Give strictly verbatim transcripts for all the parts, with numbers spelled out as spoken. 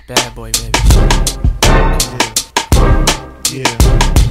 Bad boy, baby. Yeah. Yeah.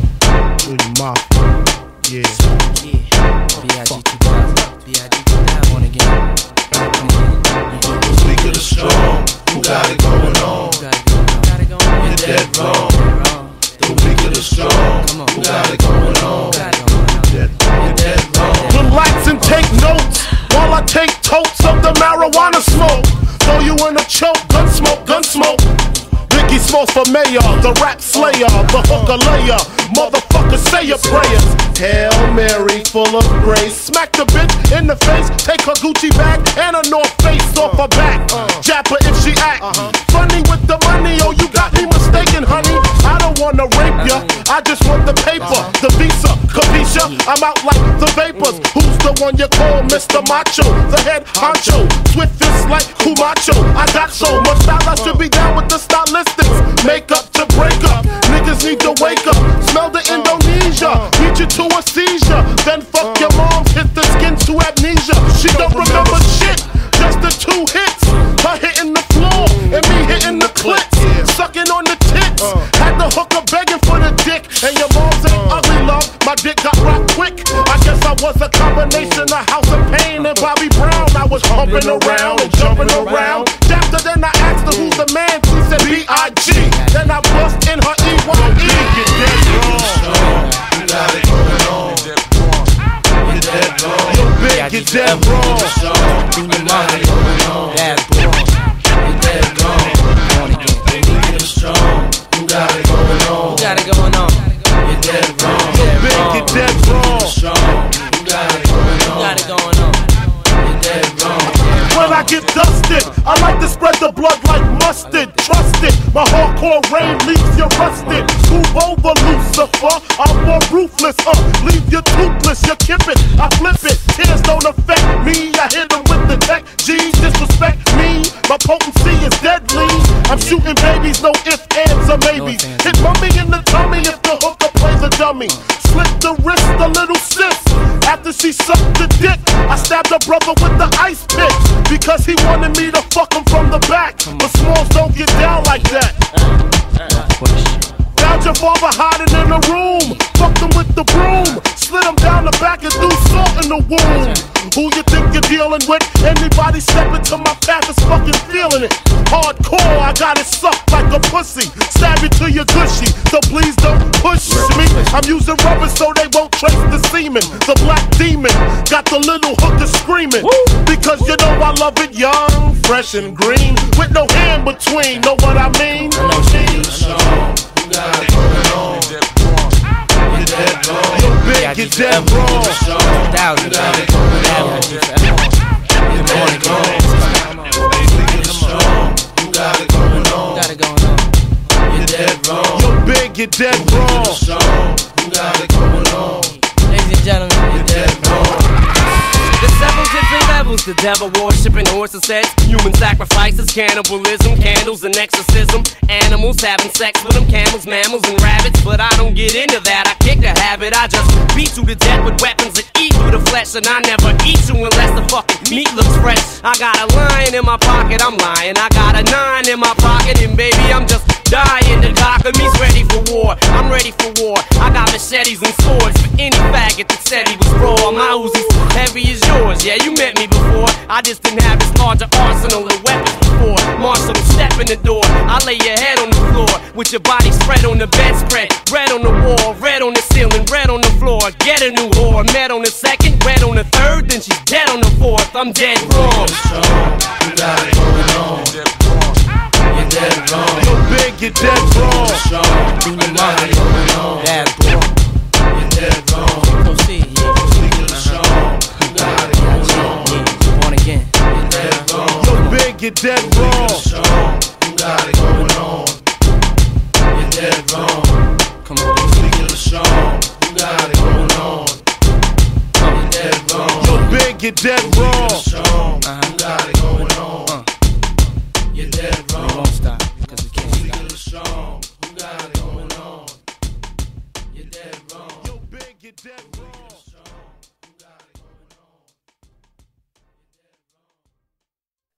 Really mafia. Yeah. Yeah. B I G two thousand. B I G two thousand. One again. Come on. The weak of the strong. Who got it going on? Who got it going on? Got it going on. You're dead wrong. wrong. The weak of the strong. Come on. Who got it going on? Got it going on. You're dead wrong. Relax and take notes while I take totes of the marijuana smoke. Throw you in a choke, gun smoke, gun smoke. Biggie Smalls for mayor, the rap slayer, the hooker layer. Motherfucker, say your prayers. Hail Mary, full of grace. Smack the bitch in the face, take her Gucci bag and a North Face off her back. Jap her if she act funny with the money. Oh, you got me mistaken, honey. I don't wanna rape ya, I just want the paper, the visa, capisha. I'm out like the vapors. Who's the one you call Mister Macho? The head honcho, swift fist like Kumacho. I got so much style, I should be down with the stylistics. Make up to break up, niggas need to wake up. Smell the Indonesia, beat you to a seizure. Then fuck your moms, hit the skin to amnesia. She don't remember shit, just the two hits. Her hitting the floor and me hitting the clits. Sucking on the tits, had the hooker begging for the dick. And your mom's ain't ugly, love, my dick got rocked quick. I guess I was a combination of House of Pain and Bobby Brown. I was humping around and jumping around. After then I asked her who's the man, she said B I G. Then I bust in her E Y E. You're dead wrong. You got it going on. You're dead wrong. Yo, big, you're dead wrong. Do the money. Bad boy. You're dead wrong. Born again. You're strong. You got it going on. Who got it going on? You're dead wrong. Yo, big, you're dead wrong. Strong. You got it going Who on. got it going on? You're dead wrong. When I get dusted, I like to spread the blood like mustard. Trust it, my hardcore rain leaves you rusted. Move over, Lucifer, I'm more ruthless. Uh, leave you toothless, you kip it, I flip it. Tears don't affect me, I hit them with the tech. G, disrespect me, my potency is deadly. I'm shooting babies, no ifs, ands, or maybes. Hit mummy in the tummy if the hooker plays a dummy. Slit the wrist, a little sis. After she sucked the dick, I stabbed her brother with the ice pick. Because he wanted me to fuck him from the back. But Smalls don't get down like that. Found your father hiding in the room. Fucked him with the broom. Slid him down the back and threw salt in the womb. Who you think you're dealing with? Anybody step into my path is fucking feeling it. Hardcore, I got it sucked like a pussy. Stab you to your gushy, so please don't push me. I'm using rubber so they won't trace the semen. The black demon got the little hooker screaming. Because you know I love it young, fresh and green, with no hand between. Know what I mean? You're strong. You got it going on. You're dead wrong. You're big, you're dead wrong. Thousand. You got it going on. You're dead wrong. You're strong. You got it going on. Got it going on. You're dead wrong. You're big, you're dead wrong. You're strong. You got it going on. Ladies and gentlemen, You're dead wrong. The several different levels, the devil worshiping horses, sets, human sacrifices, cannibalism, candles and exorcism, animals having sex with them, camels, mammals and rabbits. But I don't get into that, I kick the habit. I just beat you to death with weapons that eat through the flesh, and I never eat you unless the fucking meat looks fresh. I got a lion in my pocket, I'm lying. I got a nine in my pocket, and baby, I'm just dying. The cock of me's ready for war, I'm ready for war. I got machetes and swords for any faggot that said he was raw. My Uzi's heavy as yours, yeah, you met me before. I just didn't have this larger arsenal of weapons before. Marshall, step in the door, I lay your head on the floor with your body spread on the bedspread. Red on the wall, red on the ceiling, red on the floor. Get a new whore, met on the second, red on the third, then she's dead on the fourth. I'm dead wrong. You got it going on. You're dead wrong. You're big, you're dead wrong. You got it going on. bad boy. You're dead wrong. Proceed, yeah. You're strong. You got it going on. Yeah, born again. You're dead wrong. You're big, you're dead wrong. Strong. You got it going on. You're dead wrong. Come on. You're strong. You got it going on. You're dead wrong. You're big, you're dead wrong. Strong.